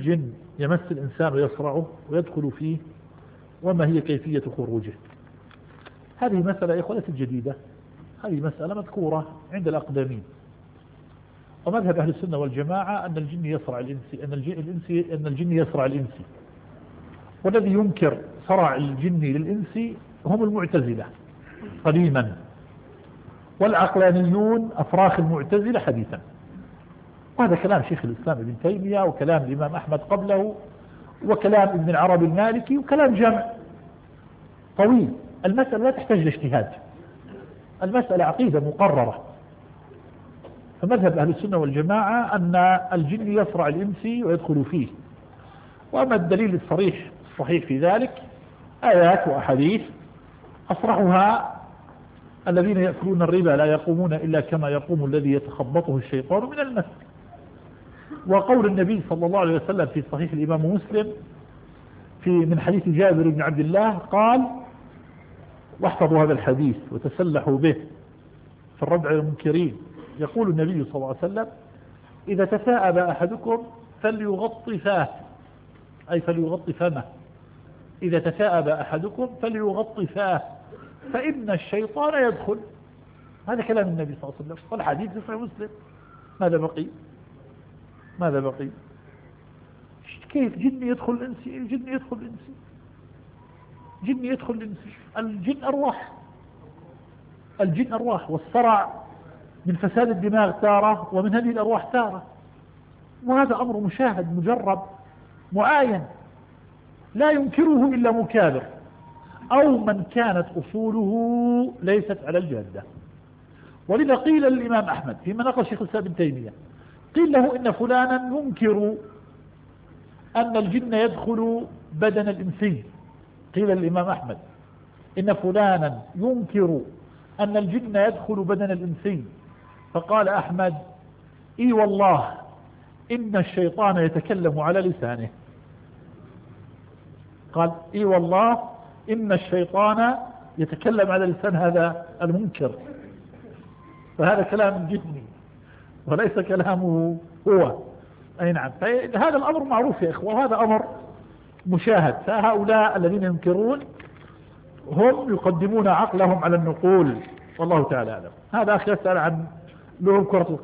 الجن يمس الإنسان ويصرعه ويدخل فيه، وما هي كيفية خروجه؟ هذه مسألة يا إخوة ليست جديدة، هذه مسألة مذكورة عند الأقدمين. ومذهب أهل السنة والجماعة أن الجن يصرع الإنسي، أن الجن يصرع الإنسي، والذي ينكر صرع الجن للإنسي هم المعتزلة قديما، والعقلانيون أفراخ المعتزلة حديثا. وهذا كلام شيخ الإسلام ابن تيمية، وكلام الإمام أحمد قبله، وكلام ابن العربي المالكي، وكلام جمع طويل. المسألة لا تحتاج لاجتهاد، المسألة عقيدة مقررة. فمذهب أهل السنة والجماعة أن الجن يصرع الإنسي ويدخل فيه. وأما الدليل الصحيح في ذلك آيات وأحاديث، أصرحها الذين يأكلون الربا لا يقومون إلا كما يقوم الذي يتخبطه الشيطان من المس. وقول النبي صلى الله عليه وسلم في صحيح الإمام مسلم من حديث جابر بن عبد الله قال، واحفظوا هذا الحديث وتسلحوا به في الردع المنكرين، يقول النبي صلى الله عليه وسلم: إذا تثاءب أحدكم فليغطي فاه، أي فليغطي فمه. إذا تثاءب أحدكم فليغطي فاه فإن الشيطان يدخل. هذا كلام النبي صلى الله عليه وسلم، والحديث في صحيح مسلم. ماذا بقي؟ كيف جن يدخل الإنسي؟ جن يدخل الإنسي. الجن أرواح، والصرع من فساد الدماغ تارة، ومن هذه الأرواح تارة. وهذا أمر مشاهد مجرب معاين لا ينكره إلا مكابر، أو من كانت أصوله ليست على الجادة. ولذا قيل للإمام أحمد فيما نقل شيخ الإسلام ابن تيمية، قيل له إن فلانا ينكر أن الجن يدخل بدن الإنسي. قيل للإمام أحمد إن فلانا ينكر أن الجن يدخل بدن الإنسي، فقال أحمد: إي والله إن الشيطان يتكلم على لسانه. قال: إي والله إن الشيطان يتكلم على لسان هذا المنكر. فهذا كلام جني وليس كلامه هو. أي نعم. فهذا الأمر معروف يا إخوة، وهذا أمر مشاهد. فهؤلاء الذين ينكرون هم يقدمون عقلهم على النقول، والله تعالى أعلم. هذا أخي يسأل عن لعب كرة